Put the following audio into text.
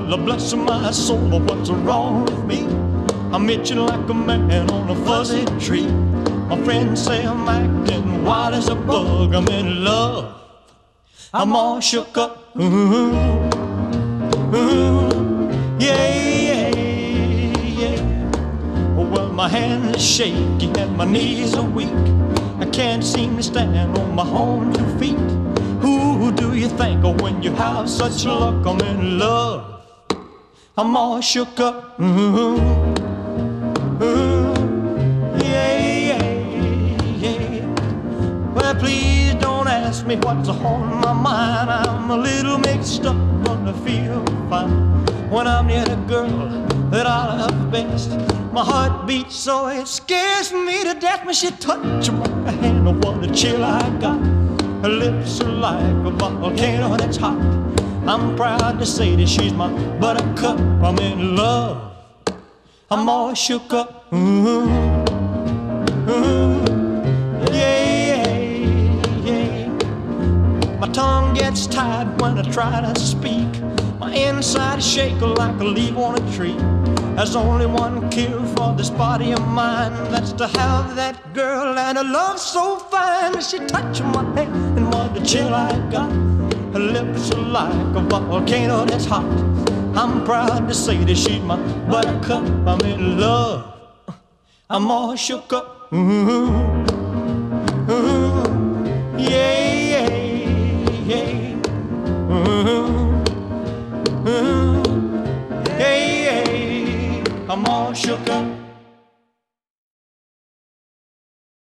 Lord bless my soul, but what's wrong with me? I'm itching like a man on a fuzzy tree. My friends say I'm acting wild as a bug. I'm in love, I'm all shook up. Yeah, yeah. Well, my hands are shaky and my knees are weak. I can't seem to stand on my own 2 feet. Who do you think of when you have such luck? I'm in love, I'm all shook up. Well, please don't ask me what's on my mind. I'm a little mixed up, but I feel fine when I'm near the girl that I love best. My heart beats so it scares me to death when she touches my hand. Oh, what a chill I got. Her lips are like a volcano that's hot. I'm proud to say that she's my buttercup. I'm in love, I'm all shook up. My tongue gets tied when I try to speak. My inside shake like a leaf on a tree. There's only one cure for this body of mine. That's to have that girl and a love so fine. She touched my hand and what a chill I got. Her lips are like a volcano that's hot. I'm proud to say that she's my buttercup. I'm in love, I'm all shook up.